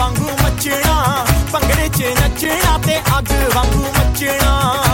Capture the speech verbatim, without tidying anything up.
ਵਾਂਗੂ ਮੱਚਣਾ, ਭੰਗੜੇ 'ਚ ਨੱਚਣਾ ਤੇ ਅੱਗ ਵਾਂਗੂ ਮੱਚਣਾ।